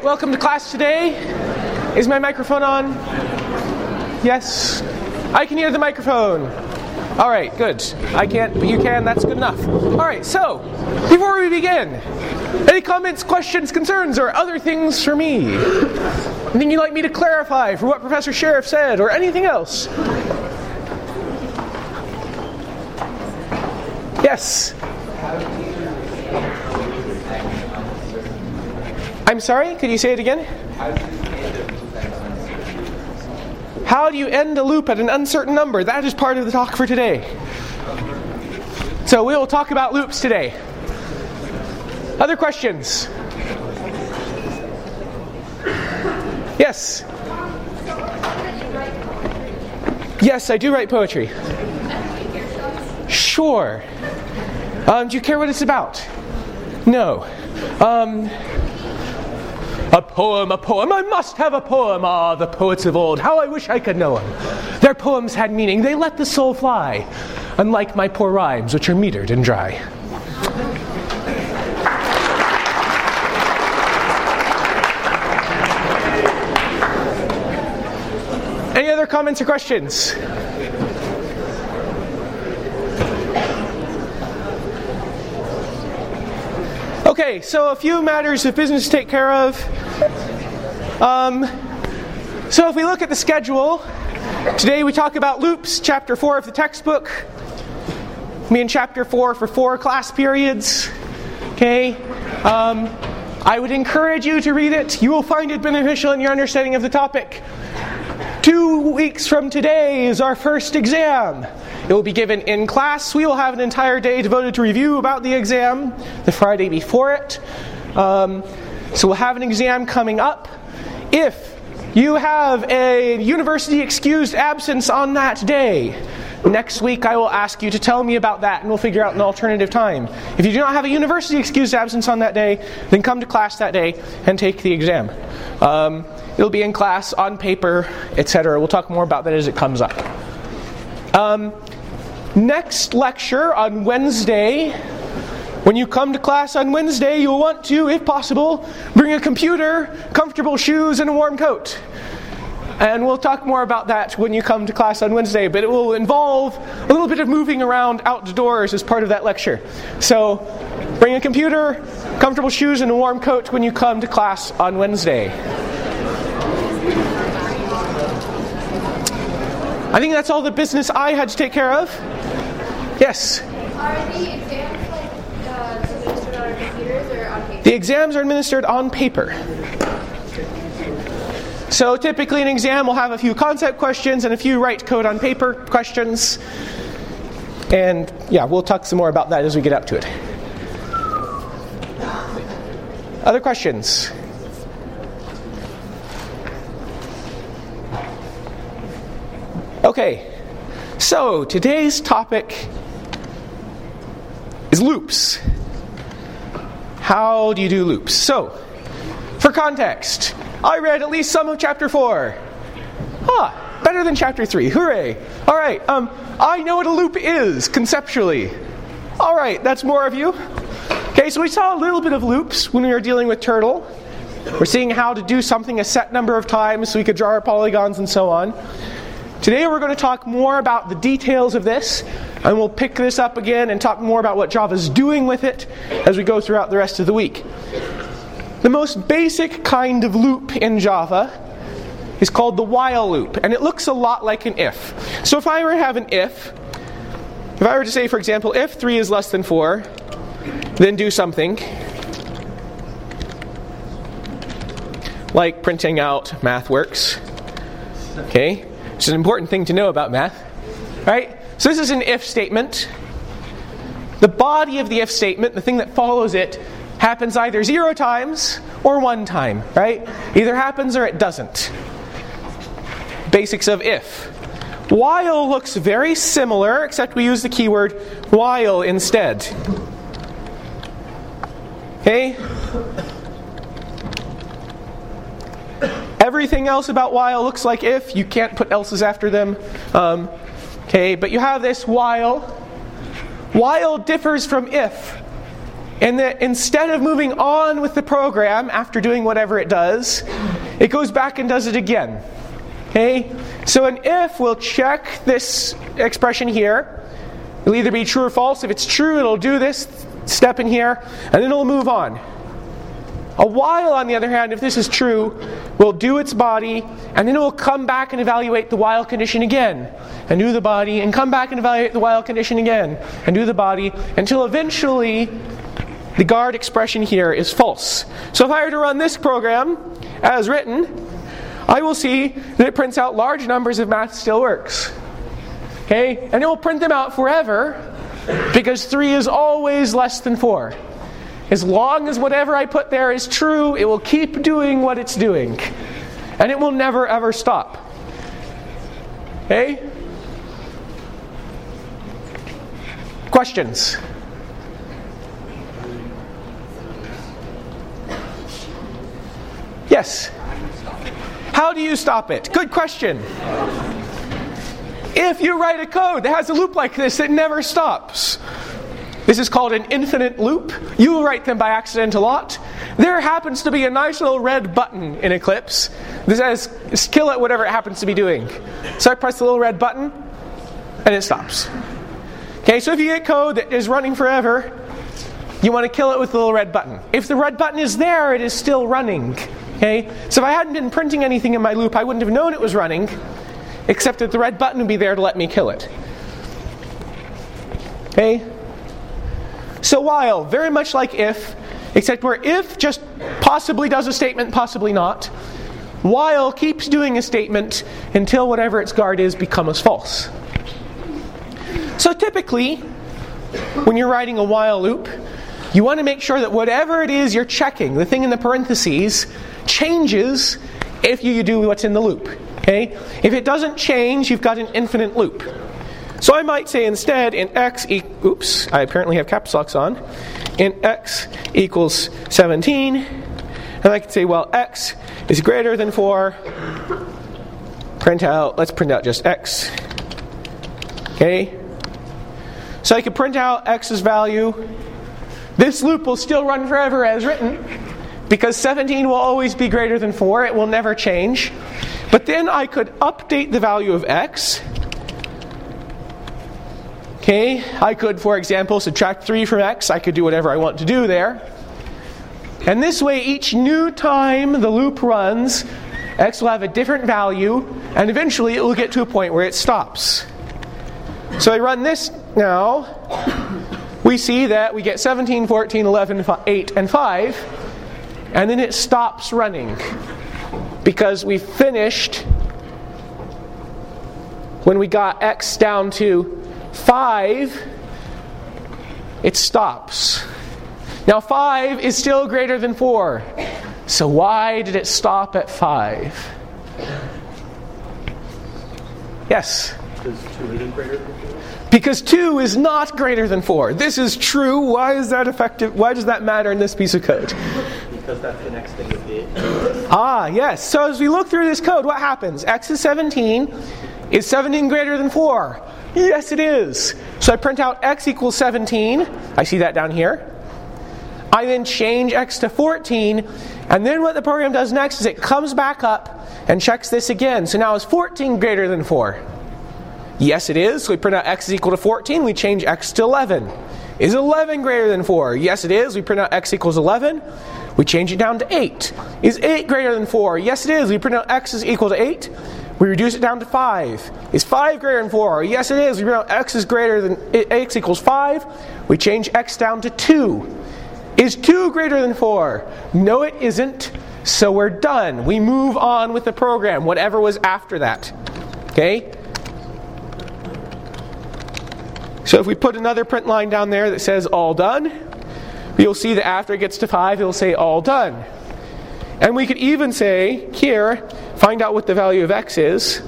welcome to class today. Is my microphone on? Yes. I can hear the microphone. All right, good. I can't, but you can. That's good enough. All right, so before we begin, any comments, questions, concerns, or other things for me? Anything you'd like me to clarify for what Professor Sheriff said, or anything else? Yes. I'm sorry, could you say it again? How do you end a loop at an uncertain number? That is part of the talk for today. So we will talk about loops today. Other questions? Yes. Yes, I do write poetry. Sure. Do you care what it's about? No. A poem. I must have a poem. Ah, the poets of old. How I wish I could know them. Their poems had meaning. They let the soul fly. Unlike my poor rhymes, which are metered and dry. Any other comments or questions? Okay, so a few matters of business to take care of. So if we look at the schedule, today we talk about loops, chapter 4 of the textbook. Me in chapter 4 for 4 class periods. Okay, I would encourage you to read it. You will find it beneficial in your understanding of the topic. 2 weeks from today is our first exam. It will be given in class. We will have an entire day devoted to review about the exam, the Friday before it. So we'll have an exam coming up. If you have a university excused absence on that day, next week I will ask you to tell me about that and we'll figure out an alternative time. If you do not have a university excused absence on that day, then come to class that day and take the exam. It'll be in class, on paper, etc. We'll talk more about that as it comes up. Next lecture on Wednesday. When you come to class on Wednesday, you'll want to, if possible, bring a computer, comfortable shoes, and a warm coat. And we'll talk more about that when you come to class on Wednesday, but it will involve a little bit of moving around outdoors as part of that lecture. So, bring a computer, comfortable shoes, and a warm coat when you come to class on Wednesday. I think that's all the business I had to take care of. Yes? Are the exams administered on computers or on paper? The exams are administered on paper. So typically an exam will have a few concept questions and a few write code on paper questions. And yeah, we'll talk some more about that as we get up to it. Other questions? Okay, so today's topic is loops. How do you do loops? So, for context, I read at least some of chapter 4. Better than chapter 3. Hooray! All right, I know what a loop is, conceptually. All right, that's more of you. Okay, so we saw a little bit of loops when we were dealing with Turtle. We're seeing how to do something a set number of times so we could draw our polygons and so on. Today we're going to talk more about the details of this, and we'll pick this up again and talk more about what Java's doing with it as we go throughout the rest of the week. The most basic kind of loop in Java is called the while loop, and it looks a lot like an if. So if I were to have an if I were to say, for example, if 3 is less than 4, then do something like printing out MathWorks. Okay? Which is an important thing to know about math. Right? So this is an if statement. The body of the if statement, the thing that follows it, happens either 0 times or 1 time. Right? Either happens or it doesn't. Basics of if. While looks very similar, except we use the keyword while instead. Okay? Everything else about while looks like if. You can't put else's after them. Okay, but you have this while. While differs from if And that instead of moving on with the program after doing whatever it does, it goes back and does it again. Okay? So an if will check this expression here. It'll either be true or false. If it's true, it'll do this step in here, and then it'll move on. A while, on the other hand, if this is true, will do its body, and then it will come back and evaluate the while condition again, and do the body, and come back and evaluate the while condition again, and do the body, until eventually the guard expression here is false. So if I were to run this program as written, I will see that it prints out large numbers of math still works. Okay? And it will print them out forever, because 3 is always less than 4. As long as whatever I put there is true, it will keep doing what it's doing. And it will never ever stop. Okay? Questions? Yes? How do you stop it? Good question. If you write a code that has a loop like this, it never stops. This is called an infinite loop. You write them by accident a lot. There happens to be a nice little red button in Eclipse that says kill it whatever it happens to be doing. So I press the little red button and it stops. Okay, so if you get code that is running forever, you want to kill it with the little red button. If the red button is there, it is still running. Okay? So if I hadn't been printing anything in my loop, I wouldn't have known it was running, except that the red button would be there to let me kill it. Okay? So while, very much like if, except where if just possibly does a statement, possibly not, while keeps doing a statement until whatever its guard is becomes false. So typically, when you're writing a while loop, you want to make sure that whatever it is you're checking, the thing in the parentheses, changes if you do what's in the loop. Okay? If it doesn't change, you've got an infinite loop. So I might say instead in x oops, I apparently have caps locks on. In x equals 17, and I could say, well, x is greater than 4. Let's print out just x. Okay? So I could print out x's value. This loop will still run forever as written, because 17 will always be greater than 4. It will never change. But then I could update the value of x. Okay, I could, for example, subtract 3 from x. I could do whatever I want to do there. And this way, each new time the loop runs, x will have a different value, and eventually it will get to a point where it stops. So I run this now. We see that we get 17, 14, 11, 8, and 5. And then it stops running. Because we finished when we got x down to 5, it stops. Now 5 is still greater than 4. So why did it stop at 5? Yes? Because 2 isn't greater than 4? Because 2 is not greater than 4. This is true. Why is that effective? Why does that matter in this piece of code? Because that's the next thing to be. Yes. So as we look through this code, what happens? X is 17. Is 17 greater than 4? Yes, it is. So I print out x equals 17. I see that down here. I then change x to 14. And then what the program does next is it comes back up and checks this again. So now is 14 greater than 4? Yes, it is. So we print out x is equal to 14. We change x to 11. Is 11 greater than 4? Yes, it is. We print out x equals 11. We change it down to 8. Is 8 greater than 4? Yes, it is. We print out x is equal to 8. We reduce it down to 5. Is 5 greater than 4? Yes, it is. We print out x is greater than x equals 5. We change x down to 2. Is 2 greater than 4? No, it isn't. So we're done. We move on with the program, whatever was after that. Okay? So if we put another print line down there that says all done, you'll see that after it gets to 5, it'll say all done. And we could even say, here, find out what the value of x is.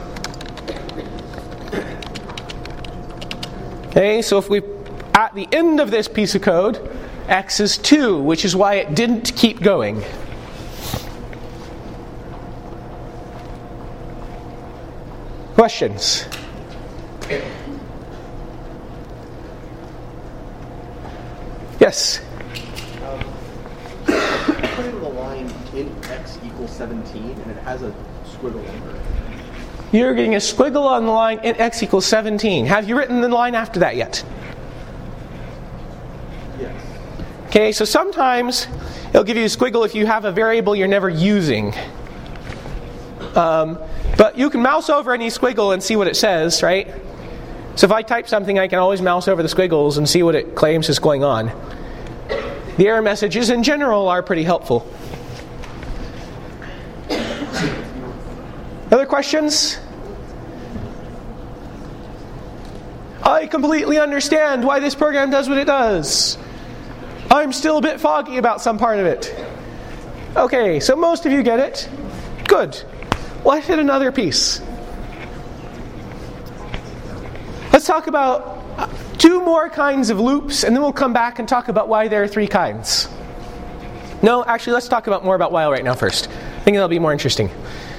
Okay, so if we, at the end of this piece of code, x is 2, which is why it didn't keep going. Questions? Yes? put in the line int x equals 17 and it has a squiggle under it. You're getting a squiggle on the line int x equals 17. Have you written the line after that yet? Yes. Okay, so sometimes it'll give you a squiggle if you have a variable you're never using. But you can mouse over any squiggle and see what it says, right? So if I type something, I can always mouse over the squiggles and see what it claims is going on. The error messages in general are pretty helpful. Other questions? I completely understand why this program does what it does. I'm still a bit foggy about some part of it. Okay, so most of you get it. Good. Let's hit another piece. Let's talk about 2 more kinds of loops, and then we'll come back and talk about why there are 3 kinds. No, actually, let's talk more about while right now first. I think that'll be more interesting.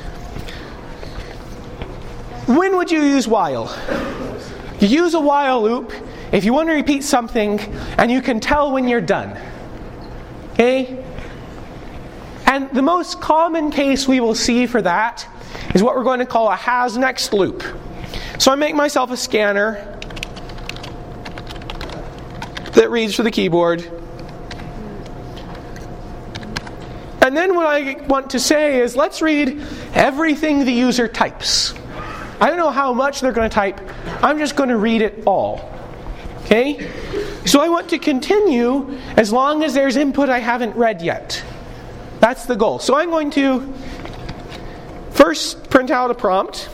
When would you use while? You use a while loop if you want to repeat something and you can tell when you're done. Okay? And the most common case we will see for that is what we're going to call a has-next loop. So I make myself a scanner that reads for the keyboard. And then what I want to say is, let's read everything the user types. I don't know how much they're going to type. I'm just going to read it all. Okay? So I want to continue as long as there's input I haven't read yet. That's the goal. So I'm going to first print out a prompt.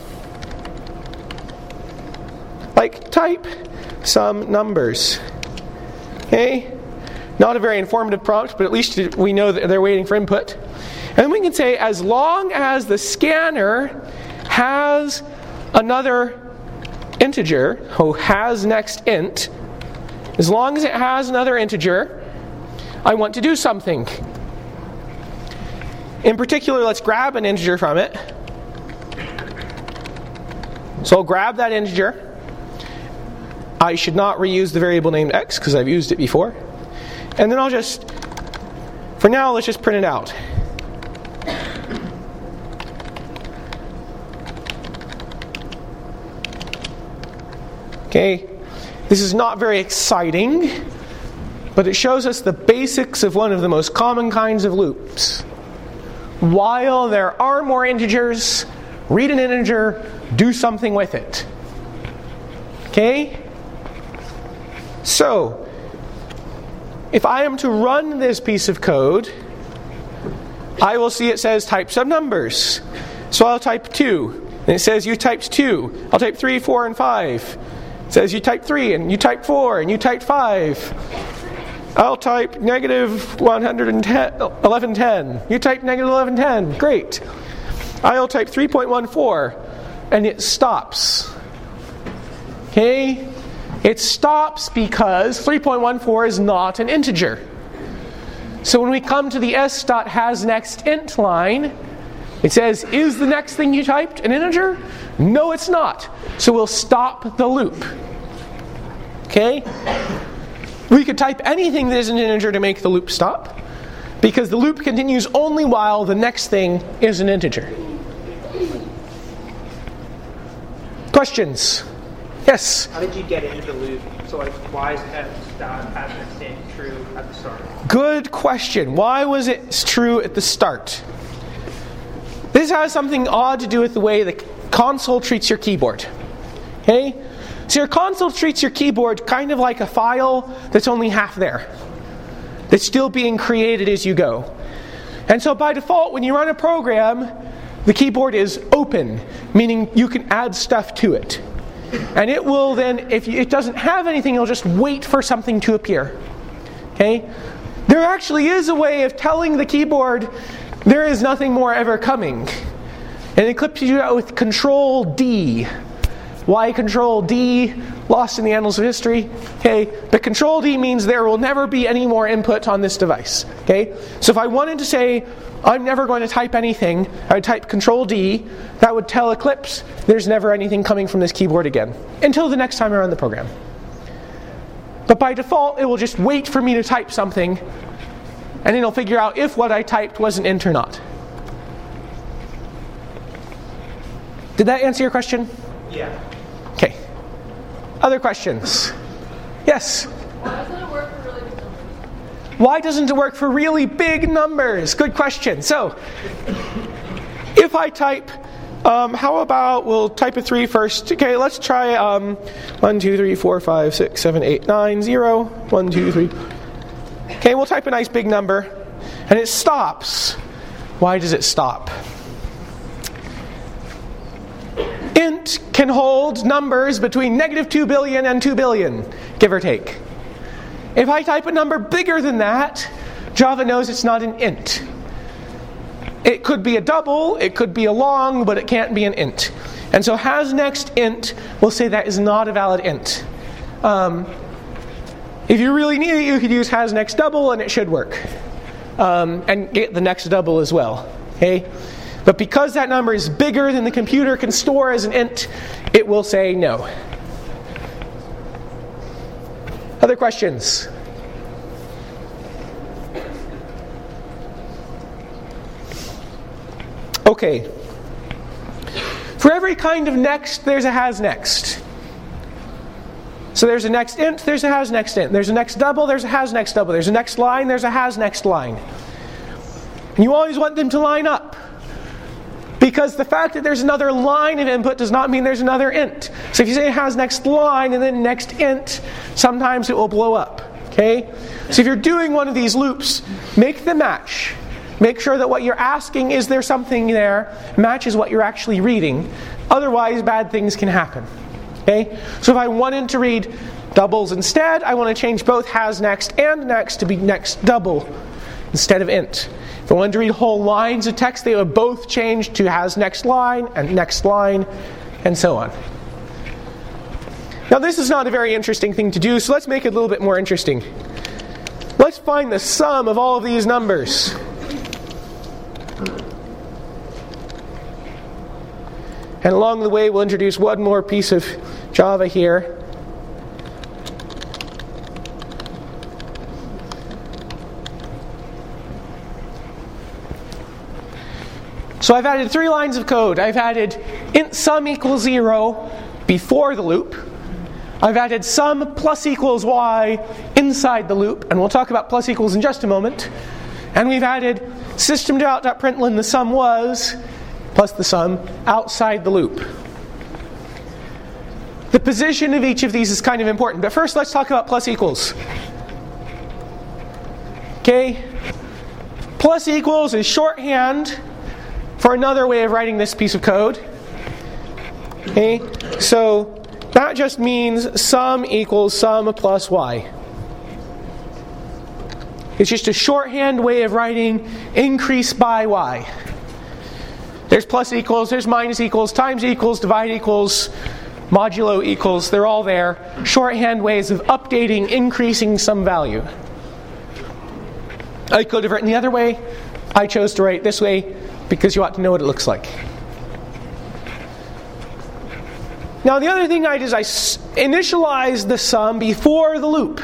Like, type some numbers. Okay? Not a very informative prompt, but at least we know that they're waiting for input. And then we can say, as long as the scanner has another integer, has next int, as long as it has another integer, I want to do something. In particular, let's grab an integer from it. So I'll grab that integer. I should not reuse the variable named x because I've used it before. And then I'll just, for now, let's just print it out. Okay, this is not very exciting, but it shows us the basics of one of the most common kinds of loops. While there are more integers, read an integer, do something with it. Okay? So, if I am to run this piece of code, I will see it says type some numbers. So I'll type 2. And it says you typed 2. I'll type 3, 4, and 5. It says you typed 3, and you typed 4, and you typed 5. I'll type negative 1110. You type negative 1110. Great. I'll type 3.14, and it stops. Okay? It stops because 3.14 is not an integer. So when we come to the s.hasNextInt line, it says, is the next thing you typed an integer? No, it's not. So we'll stop the loop. Okay? We could type anything that isn't an integer to make the loop stop, because the loop continues only while the next thing is an integer. Questions? Yes? How did you get into the loop? So why is s.hasNextInt true at the start? Good question. Why was it true at the start? This has something odd to do with the way the console treats your keyboard. Okay? So your console treats your keyboard kind of like a file that's only half there. That's still being created as you go. And so by default, when you run a program, the keyboard is open, meaning you can add stuff to it. And it will then, if it doesn't have anything, it'll just wait for something to appear. Okay? There actually is a way of telling the keyboard there is nothing more ever coming. And Eclipse you do that with Control D. Why Control D? Lost in the annals of history. Okay, but Control D means there will never be any more input on this device. Okay, so if I wanted to say I'm never going to type anything, I would type Control D. That would tell Eclipse there's never anything coming from this keyboard again until the next time I run the program. But by default, it will just wait for me to type something and then it'll figure out if what I typed was an int or not. Did that answer your question? Yeah. Okay. Other questions? Yes? Why doesn't it work for really big numbers? Why doesn't it work for really big numbers? Good question. So, if I type, how about we'll type a 3 first. Okay, let's try 1, 2, 3, 4, 5, 6, 7, 8, 9, 0. 1, 2, 3. Okay, we'll type a nice big number, and it stops. Why does it stop? Int can hold numbers between negative 2 billion and 2 billion, give or take. If I type a number bigger than that, Java knows it's not an int. It could be a double, it could be a long, but it can't be an int. And so hasNextInt will say that is not a valid int. If you really need it, you could use hasNextDouble and it should work. And get the next double as well. Okay? But because that number is bigger than the computer can store as an int, it will say no. Other questions? Okay. For every kind of next, there's a hasNext. So there's a nextInt, there's a hasNextInt. There's a nextDouble, there's a hasNextDouble. There's a nextLine, there's a hasNextLine. And you always want them to line up. Because the fact that there's another line of input does not mean there's another int. So if you say it has next line and then next int, sometimes it will blow up. Okay? So if you're doing one of these loops, make them match. Make sure that what you're asking, is there something there, matches what you're actually reading. Otherwise, bad things can happen. Okay? So if I wanted to read doubles instead, I want to change both hasNext and next to be nextDouble instead of int. If I wanted to read whole lines of text, they would both change to hasNextLine and nextLine, and so on. Now this is not a very interesting thing to do, so let's make it a little bit more interesting. Let's find the sum of all of these numbers. And along the way, we'll introduce one more piece of Java here. So I've added 3 lines of code. I've added int sum equals 0 before the loop. I've added sum plus equals y inside the loop, and we'll talk about plus equals in just a moment. And we've added system.out.println the sum was plus the sum outside the loop. The position of each of these is kind of important, but first let's talk about plus equals. Okay? Plus equals is shorthand for another way of writing this piece of code. Okay? So that just means sum equals sum plus y. It's just a shorthand way of writing increase by y. There's plus equals, there's minus equals, times equals, divide equals, modulo equals. They're all there. Shorthand ways of updating, increasing some value. I could have written the other way. I chose to write it this way because you ought to know what it looks like. Now the other thing I did is I initialized the sum before the loop.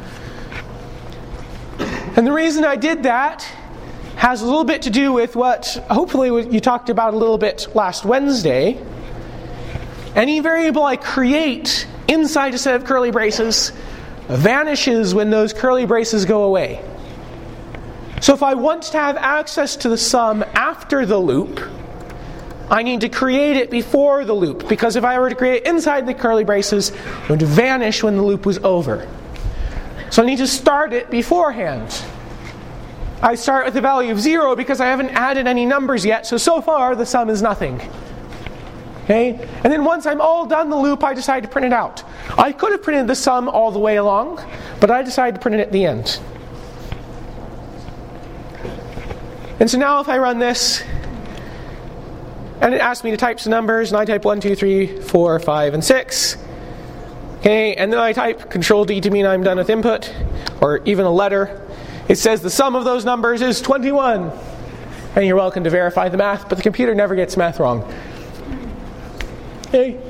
And the reason I did that has a little bit to do with what hopefully you talked about a little bit last Wednesday. Any variable I create inside a set of curly braces vanishes when those curly braces go away. So if I want to have access to the sum after the loop, I need to create it before the loop, because if I were to create it inside the curly braces, it would vanish when the loop was over. So I need to start it beforehand. I start with the value of 0 because I haven't added any numbers yet, so far the sum is nothing. Okay? And then once I'm all done the loop, I decide to print it out. I could have printed the sum all the way along, but I decided to print it at the end. And so now if I run this, and it asks me to type some numbers, and I type 1, 2, 3, 4, 5, and 6. Okay, and then I type Control-D to mean I'm done with input, or even a letter. It says the sum of those numbers is 21. And you're welcome to verify the math, but the computer never gets math wrong. Okay.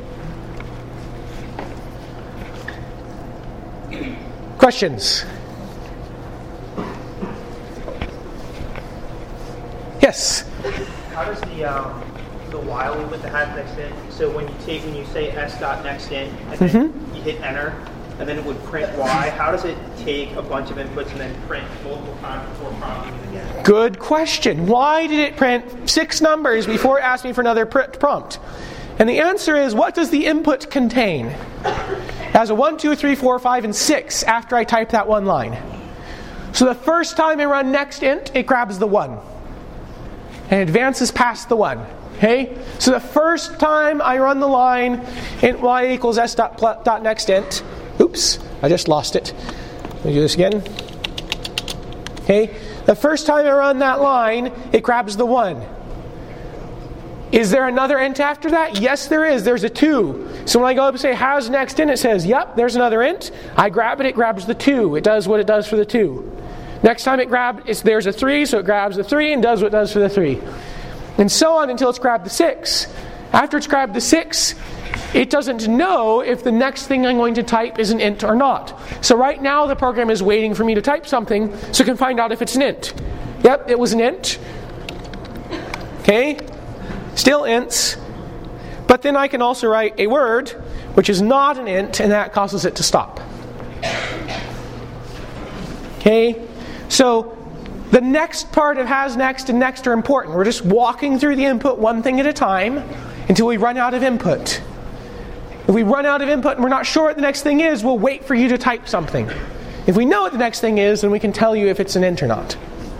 Yes? How does the while loop with the has next in? So when you say s dot next in, and then you hit enter, and then it would print y. How does it take a bunch of inputs and then print multiple times before prompting it again? Good question. Why did it print 6 numbers before it asked me for another prompt? And the answer is, what does the input contain? It has a 1, 2, 3, 4, 5, and 6 after I type that one line. So the first time I run next int, it grabs the 1. And advances past the 1. Okay? So the first time I run the line, int y equals s dot next int. Oops, I just lost it. Let me do this again. Okay? The first time I run that line, it grabs the 1. Is there another int after that? Yes, there is. There's a 2. So when I go up and say, has next int, it says, yep, there's another int. I grab it, it grabs the 2. It does what it does for the 2. Next time there's a 3, so it grabs the 3 and does what it does for the 3. And so on until it's grabbed the 6. After it's grabbed the 6, it doesn't know if the next thing I'm going to type is an int or not. So right now the program is waiting for me to type something so it can find out if it's an int. Yep, it was an int. Okay? Still ints. But then I can also write a word which is not an int, and that causes it to stop. Okay? So the next part of has next and next are important. We're just walking through the input one thing at a time until we run out of input. If we run out of input and we're not sure what the next thing is, we'll wait for you to type something. If we know what the next thing is, then we can tell you if it's an int or not.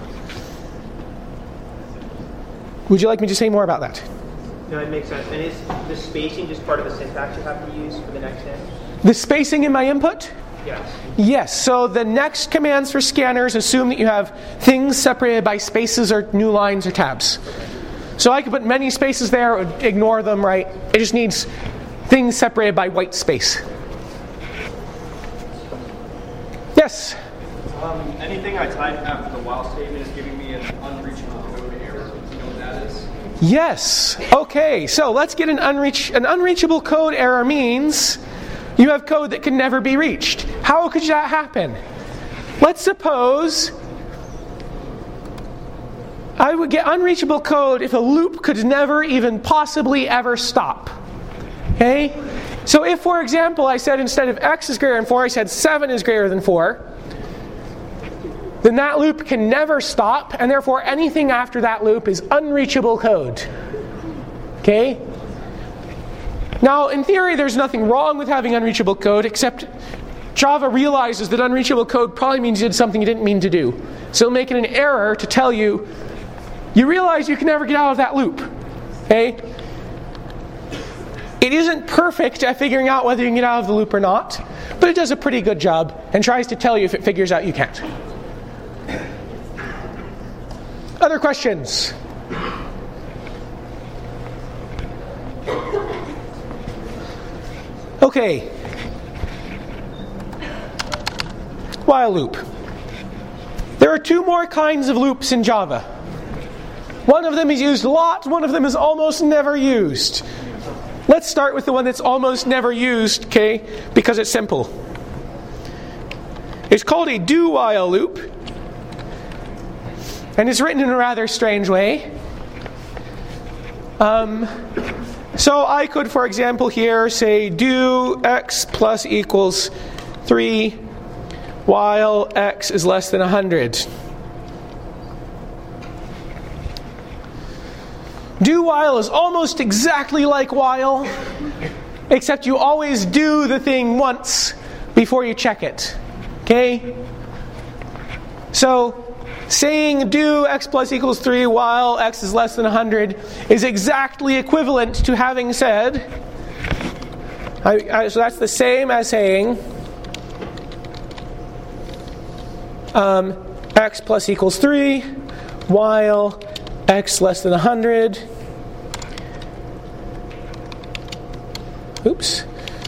Would you like me to say more about that? No, it makes sense. And is the spacing just part of the syntax you have to use for the next int? The spacing in my input? Yes. Yes. So the next commands for scanners assume that you have things separated by spaces or new lines or tabs. So I could put many spaces there, or ignore them, right? It just needs things separated by white space. Yes? Anything I type after the while statement is giving me an unreachable code error. Do you know what that is? Yes. Okay, so let's get an unreachable code error means you have code that can never be reached. How could that happen? Let's suppose I would get unreachable code if a loop could never even possibly ever stop. Okay? So if, for example, I said instead of x is greater than 4, I said 7 is greater than 4, then that loop can never stop, and therefore anything after that loop is unreachable code. Okay? Now, in theory, there's nothing wrong with having unreachable code, except Java realizes that unreachable code probably means you did something you didn't mean to do. So it'll make it an error to tell you, you realize you can never get out of that loop. Okay? It isn't perfect at figuring out whether you can get out of the loop or not, but it does a pretty good job and tries to tell you if it figures out you can't. Other questions? Okay. While loop. There are 2 more kinds of loops in Java. One of them is used a lot, one of them is almost never used. Let's start with the one that's almost never used, okay, because it's simple. It's called a do-while loop, and it's written in a rather strange way. So I could, for example, here say do x plus equals 3 while x is less than 100. Do while is almost exactly like while, except you always do the thing once before you check it. Okay? So, saying do x plus equals 3 while x is less than 100 is exactly equivalent to having said, so that's the same as saying x plus equals 3 while x less than 100. Oops.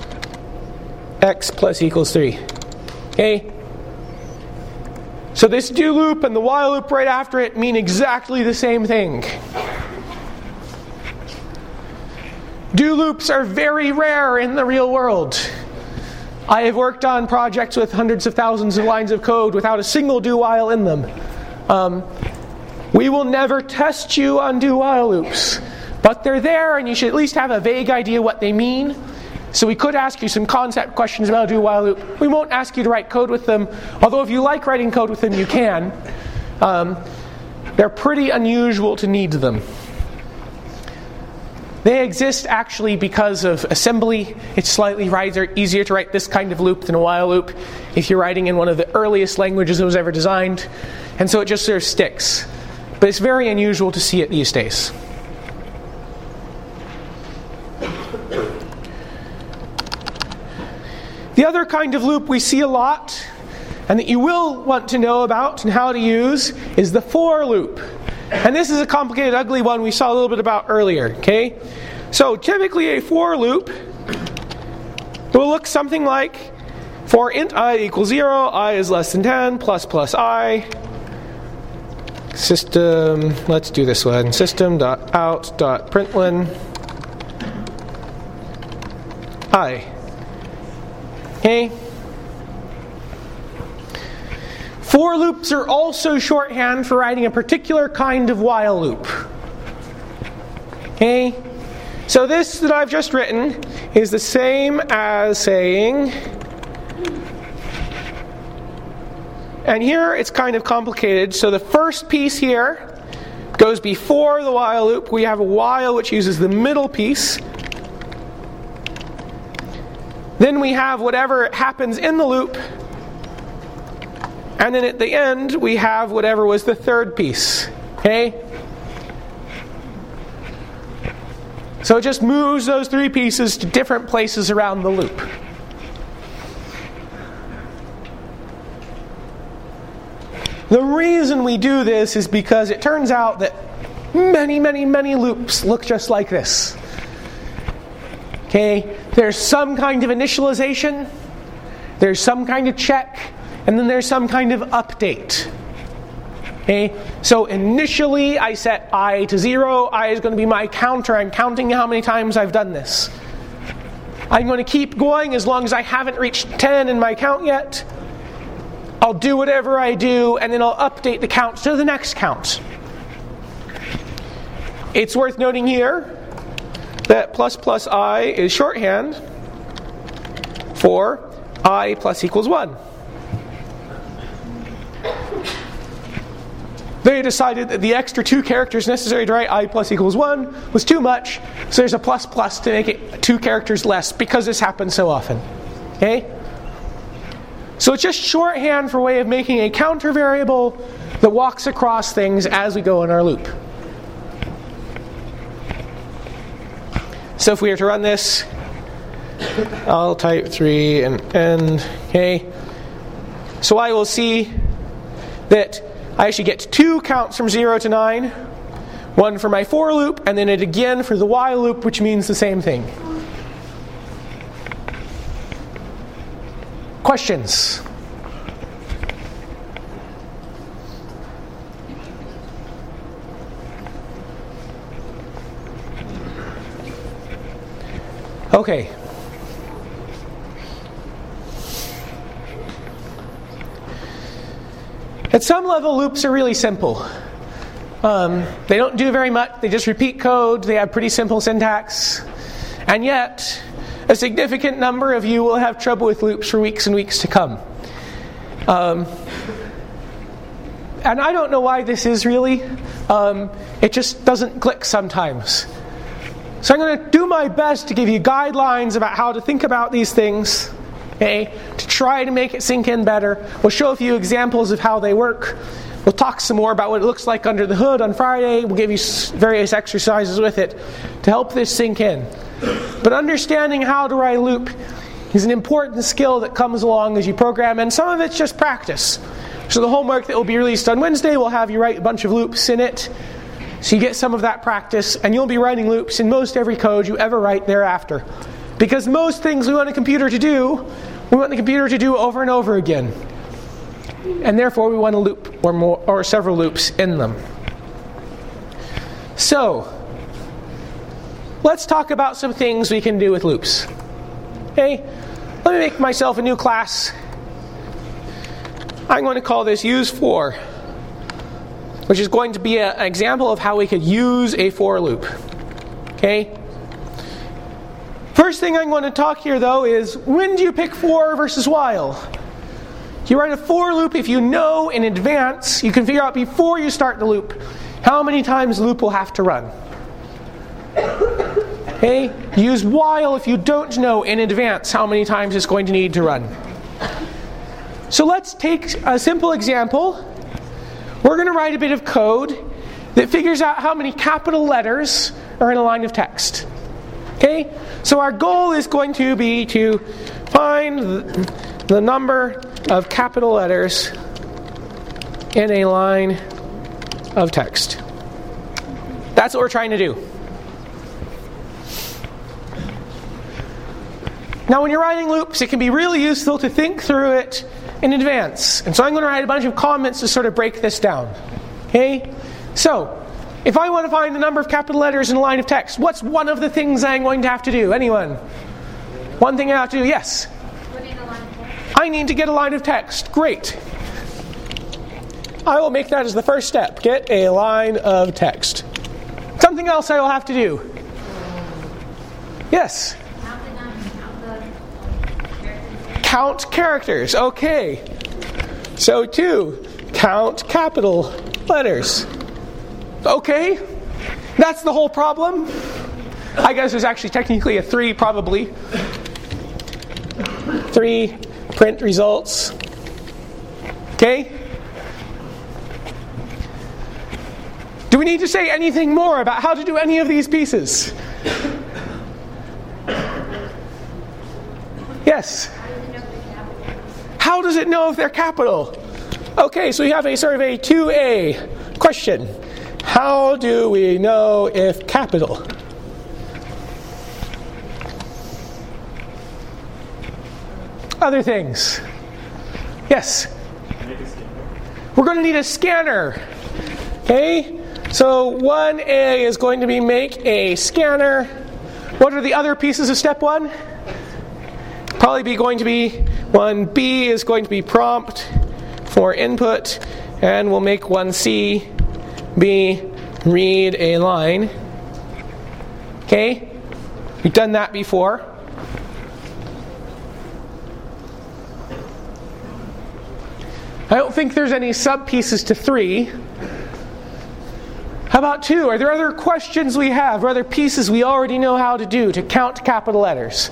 X plus equals 3. Okay? So this do loop and the while loop right after it mean exactly the same thing. Do loops are very rare in the real world. I have worked on projects with hundreds of thousands of lines of code without a single do while in them. We will never test you on do-while loops, but they're there and you should at least have a vague idea what they mean. So we could ask you some concept questions about a do-while loop. We won't ask you to write code with them, although if you like writing code with them, you can. They're pretty unusual to need them. They exist actually because of assembly. It's slightly easier to write this kind of loop than a while loop if you're writing in one of the earliest languages that was ever designed. And so it just sort of sticks. But it's very unusual to see it these days. The other kind of loop we see a lot, and that you will want to know about and how to use, is the for loop. And this is a complicated, ugly one we saw a little bit about earlier. Okay? So typically a for loop will look something like for int I equals 0, I is less than 10, plus plus I. System, let's do this one. System.out.println I. Okay? For loops are also shorthand for writing a particular kind of while loop. Okay? So this that I've just written is the same as saying, and here it's kind of complicated. So the first piece here goes before the while loop. We have a while which uses the middle piece. Then we have whatever happens in the loop. And then at the end, we have whatever was the third piece. Okay? So it just moves those three pieces to different places around the loop. The reason we do this is because it turns out that many, many, many loops look just like this. Okay? There's some kind of initialization, there's some kind of check, and then there's some kind of update. Okay? So initially I set I to 0. I is going to be my counter. I'm counting how many times I've done this. I'm going to keep going as long as I haven't reached 10 in my count yet. I'll do whatever I do, and then I'll update the count to the next count. It's worth noting here that plus plus I is shorthand for I plus equals 1. They decided that the extra 2 characters necessary to write I plus equals 1 was too much, so there's a plus plus to make it 2 characters less, because this happens so often. Okay? So it's just shorthand for a way of making a counter variable that walks across things as we go in our loop. So if we were to run this, I'll type 3 and end. Okay? So I will see that I actually get 2 counts from 0 to 9. One for my for loop, and then it again for the while loop, which means the same thing. Questions? Okay. At some level, loops are really simple. They don't do very much. They just repeat code. They have pretty simple syntax. And yet, a significant number of you will have trouble with loops for weeks and weeks to come. And I don't know why this is really. It just doesn't click sometimes. So I'm going to do my best to give you guidelines about how to think about these things, okay, to try to make it sink in better. We'll show a few examples of how they work. We'll talk some more about what it looks like under the hood on Friday. We'll give you various exercises with it to help this sink in. But understanding how to write a loop is an important skill that comes along as you program, and some of it's just practice. So the homework that will be released on Wednesday will have you write a bunch of loops in it. So you get some of that practice, and you'll be writing loops in most every code you ever write thereafter. Because most things we want a computer to do, we want the computer to do over and over again. And therefore we want a loop or more or several loops in them. So, let's talk about some things we can do with loops. Okay, let me make myself a new class. I'm going to call this use for. which is going to be an example of how we could use a for loop. Okay? First thing I'm going to talk here, though, is when do you pick for versus while? You write a for loop if you know in advance, you can figure out before you start the loop how many times the loop will have to run. Okay? Use while if you don't know in advance how many times it's going to need to run. So let's take a simple example. We're going to write a bit of code that figures out how many capital letters are in a line of text. Okay? So our goal is going to be to find the number of capital letters in a line of text. That's what we're trying to do. Now when you're writing loops, it can be really useful to think through it in advance. And so I'm going to write a bunch of comments to sort of break this down. Okay? So, if I want to find the number of capital letters in a line of text, what's one of the things I'm going to have to do? Anyone? One thing I have to do, yes? I need to get a line of text. Great. I will make that as the first step. Get a line of text. Something else I will have to do. Yes? Count characters. Okay. So 2. Count capital letters. Okay. That's the whole problem. I guess there's actually technically a 3 probably. 3. Print results. Okay. Do we need to say anything more about how to do any of these pieces? Yes? How does it know if they're capital? Okay, so we have a sort of a 2A question. How do we know if capital? Other things? Yes? We're going to need a scanner. Okay? So 1A is going to be make a scanner. What are the other pieces of step 1? Probably be going to be 1B is going to be prompt for input, and we'll make 1C be read a line. Okay? We've done that before. I don't think there's any sub-pieces to 3. How about 2? Are there other questions we have, or other pieces we already know how to do to count capital letters?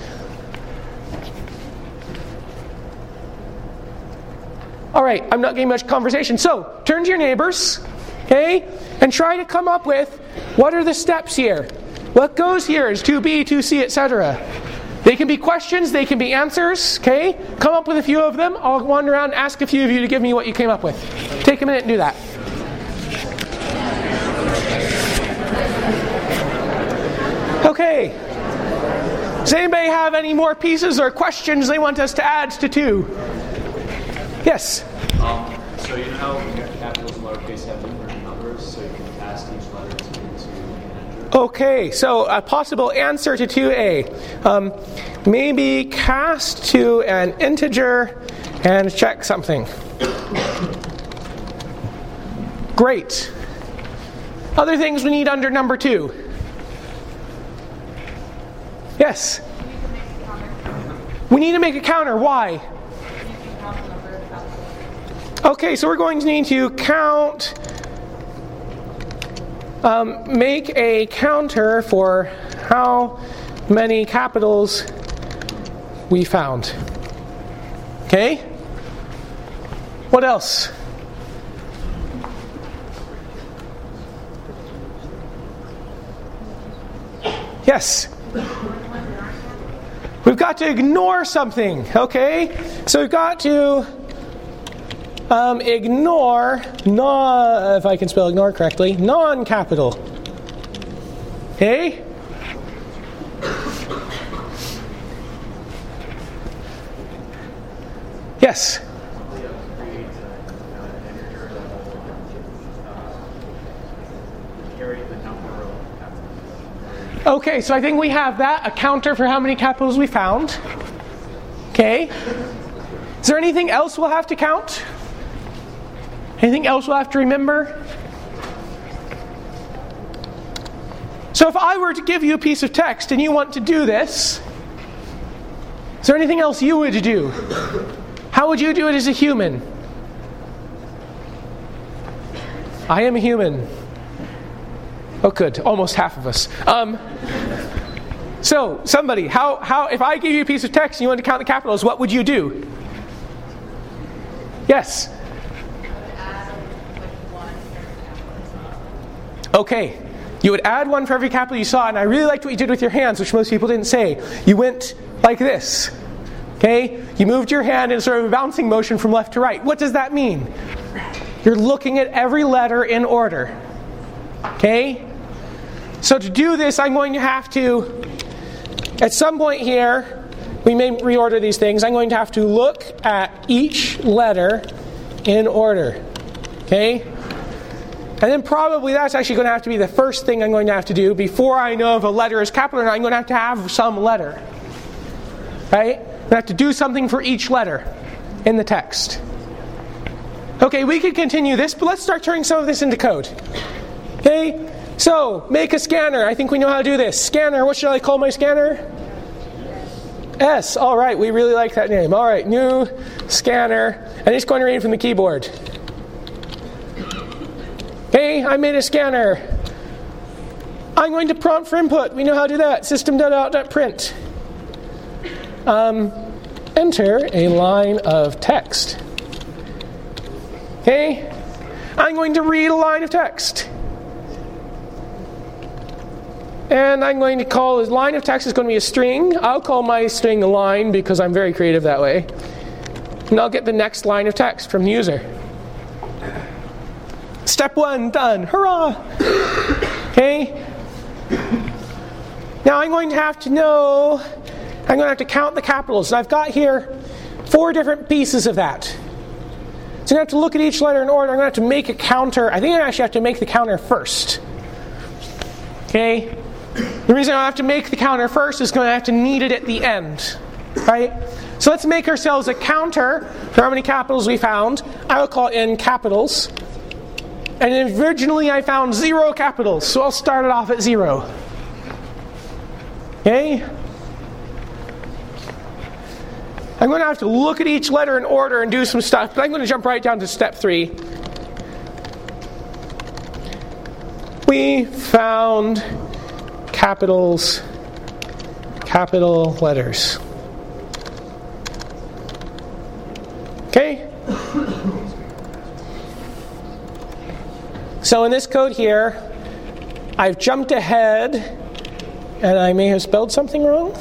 All right, I'm not getting much conversation. So, turn to your neighbors, okay, and try to come up with what are the steps here. What goes here is 2B, 2C, etc. They can be questions, they can be answers, okay? Come up with a few of them. I'll wander around and ask a few of you to give me what you came up with. Take a minute and do that. Okay. Does anybody have any more pieces or questions they want us to add to 2? Yes? So you know how capitals and lowercase have different numbers, so you can cast each letter into an integer? Okay, so a possible answer to 2A. Maybe cast to an integer and check something. Great. Other things we need under number 2. Yes? We need to make a counter. Why? Okay, so we're going to need to count, make a counter for how many capitals we found. Okay? What else? Yes? We've got to ignore something, okay? So we've got to ignore, if I can spell ignore correctly, non-capital. Okay? Yes? Okay, so I think we have that, a counter for how many capitals we found. Okay? Is there anything else we'll have to count? Anything else we'll have to remember? So if I were to give you a piece of text and you want to do this, is there anything else you would do? How would you do it as a human? I am a human. Oh, good. Almost half of us. So, somebody, how? If I gave you a piece of text and you wanted to count the capitals, what would you do? Yes. Okay. You would add one for every capital you saw, and I really liked what you did with your hands, which most people didn't say. You went like this. Okay? You moved your hand in sort of a bouncing motion from left to right. What does that mean? You're looking at every letter in order. Okay? So to do this, I'm going to have to, at some point here, we may reorder these things, I'm going to have to look at each letter in order. Okay? And then probably that's actually going to have to be the first thing I'm going to have to do. Before I know if a letter is capital or not, I'm going to have some letter. Right? I'm going to have to do something for each letter in the text. Okay, we could continue this, but let's start turning some of this into code. Okay? So, make a scanner. I think we know how to do this. Scanner, what should I call my scanner? S. All right, we really like that name. All right, new scanner. And it's going to read from the keyboard. Okay, I made a scanner. I'm going to prompt for input. We know how to do that. System.out.print. Enter a line of text. Okay, I'm going to read a line of text. And I'm going to call this line of text is going to be a string. I'll call my string a line because I'm very creative that way. And I'll get the next line of text from the user. Step 1, done. Hurrah! Okay. Now I'm going to have to know, I'm going to have to count the capitals. And I've got here 4 different pieces of that. So I'm going to have to look at each letter in order. I'm going to have to make a counter. I think I actually have to make the counter first. Okay? The reason I have to make the counter first is going to have to need it at the end. Right? So let's make ourselves a counter for how many capitals we found. I will call it in capitals. And originally I found 0 capitals, so I'll start it off at 0. Okay? I'm going to have to look at each letter in order and do some stuff, but I'm going to jump right down to step 3. We found capitals, capital letters. Okay? So in this code here, I've jumped ahead, and I may have spelled something wrong.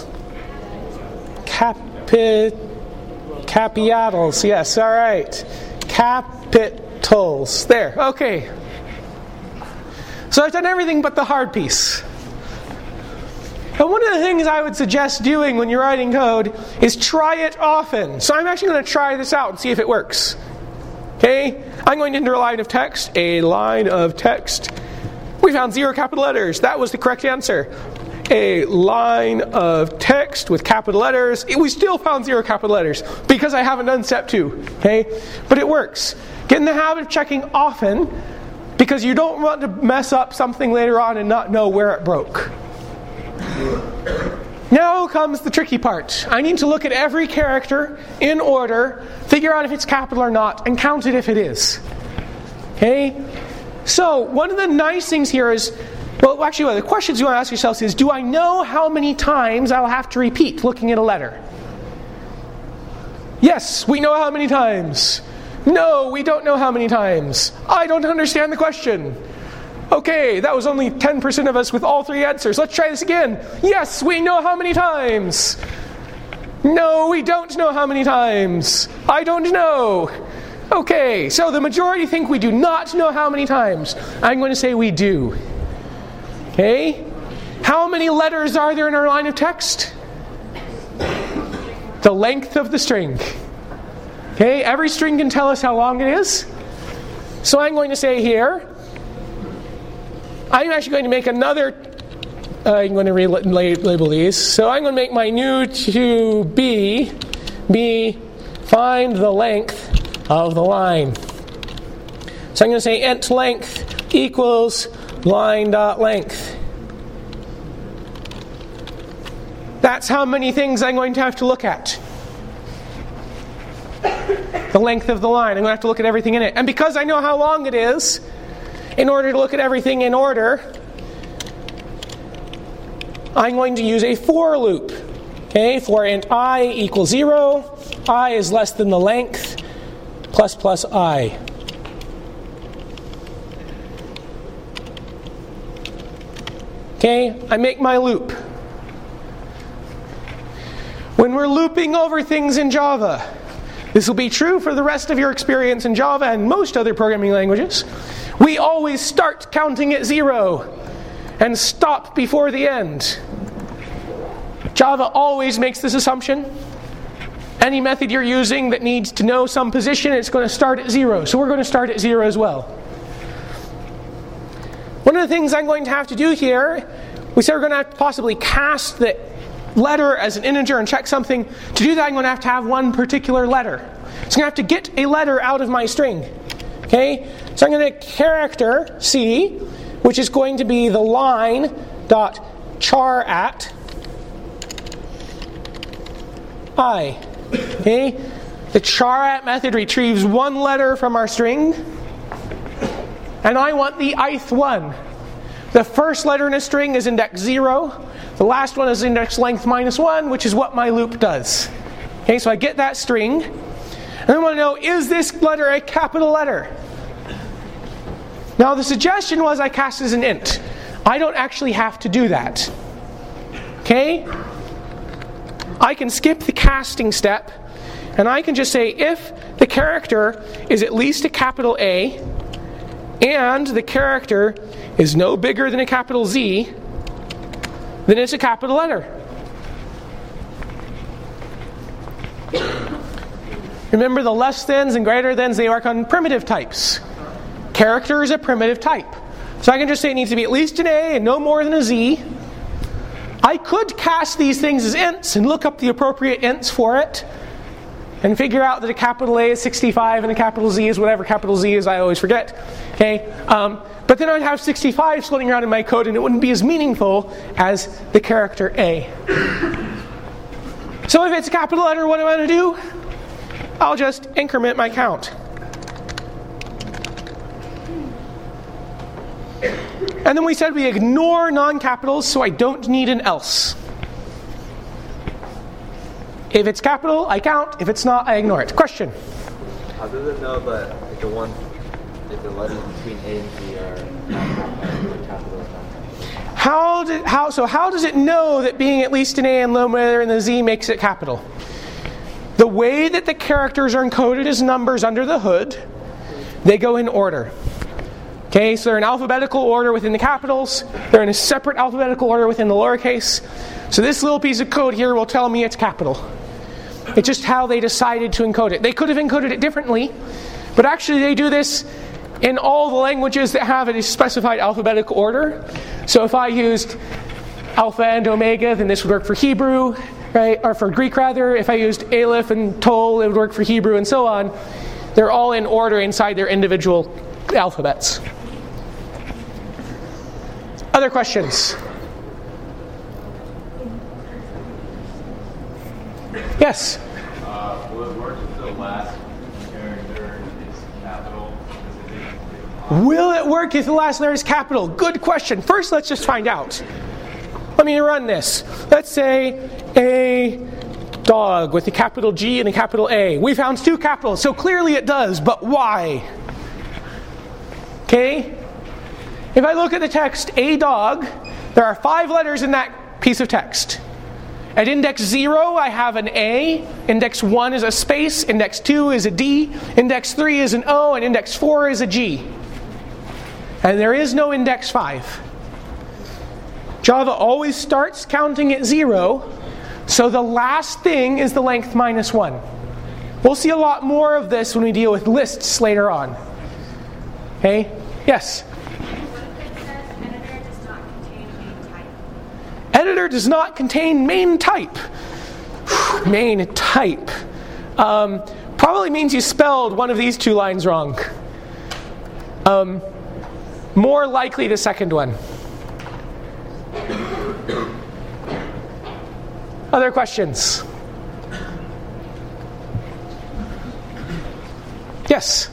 Capitals, yes, all right. Capitals, there, okay. So I've done everything but the hard piece. And one of the things I would suggest doing when you're writing code is try it often. So I'm actually going to try this out and see if it works. Okay? I'm going to enter a line of text. A line of text. We found 0 capital letters. That was the correct answer. A line of text with capital letters. We still found 0 capital letters because I haven't done step 2. Okay? But it works. Get in the habit of checking often because you don't want to mess up something later on and not know where it broke. Now comes the tricky part. I need to look at every character in order, figure out if it's capital or not, and count it if it is. Okay? So, one of the nice things here is, well, actually, one of the questions you want to ask yourselves is, do I know how many times I'll have to repeat looking at a letter? Yes, we know how many times. No, we don't know how many times. I don't understand the question. Okay, that was only 10% of us with all 3 answers. Let's try this again. Yes, we know how many times. No, we don't know how many times. I don't know. Okay, so the majority think we do not know how many times. I'm going to say we do. Okay? How many letters are there in our line of text? The length of the string. Okay, every string can tell us how long it is. So I'm going to say here, I'm actually going to make another, I'm going to label these. So I'm going to make my new to be find the length of the line. So I'm going to say int length equals line.length. That's how many things I'm going to have to look at. The length of the line. I'm going to have to look at everything in it. And because I know how long it is, in order to look at everything in order, I'm going to use a for loop. Okay, for int I equals 0, I is less than the length, plus I. Okay, I make my loop. When we're looping over things in Java, this will be true for the rest of your experience in Java and most other programming languages, we always start counting at 0 and stop before the end. Java always makes this assumption. Any method you're using that needs to know some position, it's going to start at 0. So we're going to start at 0 as well. One of the things I'm going to have to do here, we said we're going to have to possibly cast the letter as an integer and check something. To do that, I'm going to have one particular letter. So I'm going to have to get a letter out of my string. Okay? So I'm going to character C, which is going to be the line dot char at I. Okay? The char at method retrieves one letter from our string, and I want the ith one. The first letter in a string is index 0. The last one is index length -1, which is what my loop does. Okay, so I get that string, and I want to know, is this letter a capital letter? Now the suggestion was I cast as an int. I don't actually have to do that. Okay? I can skip the casting step, and I can just say if the character is at least a capital A, and the character is no bigger than a capital Z, then it's a capital letter. Remember the less thans and greater thans, they work on primitive types. Character is a primitive type. So I can just say it needs to be at least an A and no more than a Z. I could cast these things as ints and look up the appropriate ints for it and figure out that a capital A is 65 and a capital Z is whatever capital Z is, I always forget. Okay, but then I'd have 65 floating around in my code and it wouldn't be as meaningful as the character A. So if it's a capital letter, what am I going to do? I'll just increment my count. And then we said we ignore non-capitals, so I don't need an else. If it's capital, I count. If it's not, I ignore it. Question? How does it know that the letters between A and Z are capital or non-capital? How does it know that being at least an A and no more than the Z makes it capital? The way that the characters are encoded as numbers under the hood, they go in order. Okay, so they're in alphabetical order within the capitals. They're in a separate alphabetical order within the lowercase. So this little piece of code here will tell me it's capital. It's just how they decided to encode it. They could have encoded it differently, but actually they do this in all the languages that have a specified alphabetical order. So if I used alpha and omega, then this would work for Hebrew, right? Or for Greek rather. If I used Aleph and Tol, it would work for Hebrew and so on. They're all in order inside their individual alphabets. Other questions? Yes? Will it work if the last character is capital? Will it work if the last letter is capital? Good question. First, let's just find out. Let me run this. Let's say a dog with a capital G and a capital A. We found two capitals, so clearly it does, but why? Okay? If I look at the text, a dog, there are 5 letters in that piece of text. At index 0, I have an A. Index 1 is a space. Index 2 is a D. Index 3 is an O. And index 4 is a G. And there is no index 5. Java always starts counting at 0, so the last thing is the length -1. We'll see a lot more of this when we deal with lists later on. Okay? Yes? Editor does not contain main type. Main type. Probably means you spelled one of these 2 lines wrong. More likely the second one. Other questions? Yes?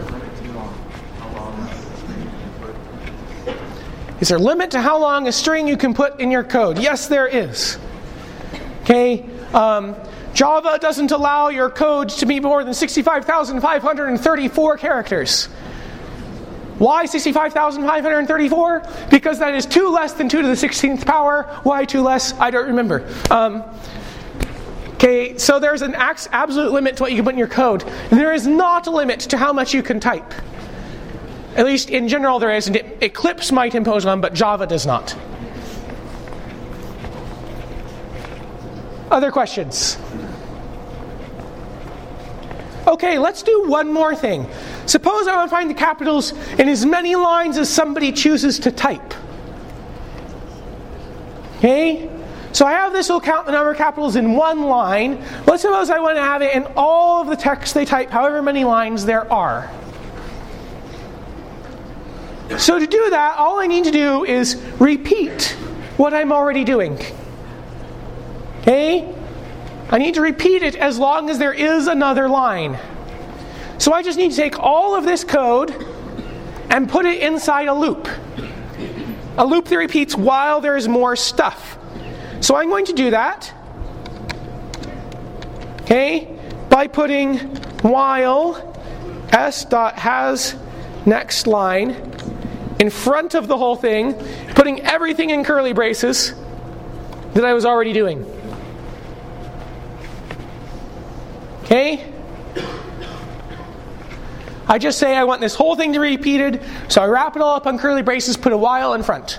Is there a limit to how long a string you can put in your code? Yes, there is. Okay. Java doesn't allow your code to be more than 65,534 characters. Why 65,534? Because that is 2 less than 2 to the 16th power. Why 2 less? I don't remember. Okay, so there's an absolute limit to what you can put in your code. And there is not a limit to how much you can type. At least in general there isn't. Eclipse might impose one, but Java does not. Other questions? Okay, let's do one more thing. Suppose I want to find the capitals in as many lines as somebody chooses to type. Okay? So I have this will count the number of capitals in one line. Let's suppose I want to have it in all of the text they type, however many lines there are. So to do that, all I need to do is repeat what I'm already doing. Okay? I need to repeat it as long as there is another line. So I just need to take all of this code and put it inside a loop. A loop that repeats while there is more stuff. So I'm going to do that, okay, by putting while s.has next line in front of the whole thing, putting everything in curly braces that I was already doing. Okay? I just say I want this whole thing to be repeated, so I wrap it all up on curly braces, put a while in front.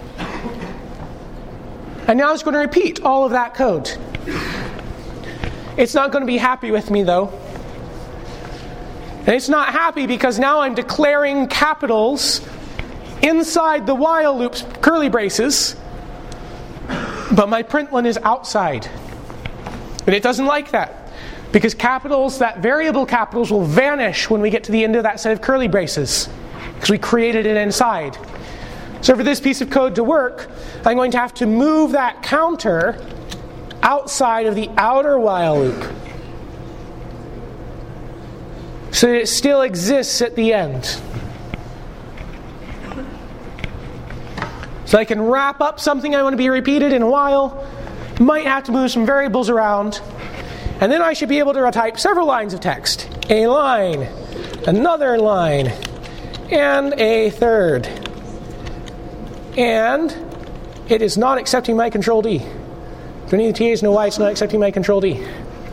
And now it's going to repeat all of that code. It's not going to be happy with me though. And it's not happy because now I'm declaring capitals inside the while loop's curly braces, but my println is outside. And it doesn't like that. Because capitals, that variable capitals, will vanish when we get to the end of that set of curly braces. Because we created it inside. So for this piece of code to work, I'm going to have to move that counter outside of the outer while loop. So that it still exists at the end. So I can wrap up something I want to be repeated in a while. Might have to move some variables around. And then I should be able to type several lines of text. A line, another line, and a third. And it is not accepting my Control D. Do any of the TAs know why it's not accepting my Control D?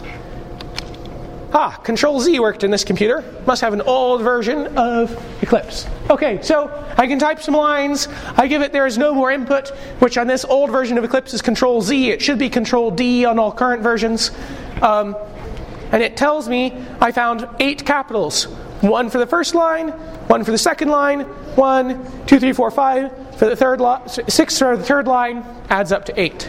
Control Z worked in this computer. Must have an old version of Eclipse. Okay, so I can type some lines. I give it there is no more input, which on this old version of Eclipse is Control Z. It should be Control D on all current versions. And it tells me I found 8 capitals. 1 for the first line, 1 for the second line, 1, 2, 3, 4, 5 for the third line, 6 for the third line, adds up to 8.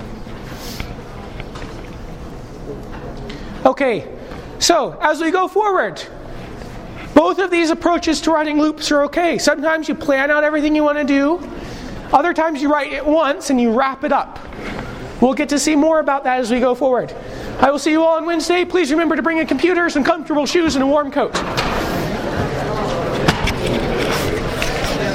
Okay, so as we go forward, both of these approaches to writing loops are okay. Sometimes you plan out everything you want to do. Other times you write it once and you wrap it up. We'll get to see more about that as we go forward. I will see you all on Wednesday. Please remember to bring a computer, some comfortable shoes, and a warm coat.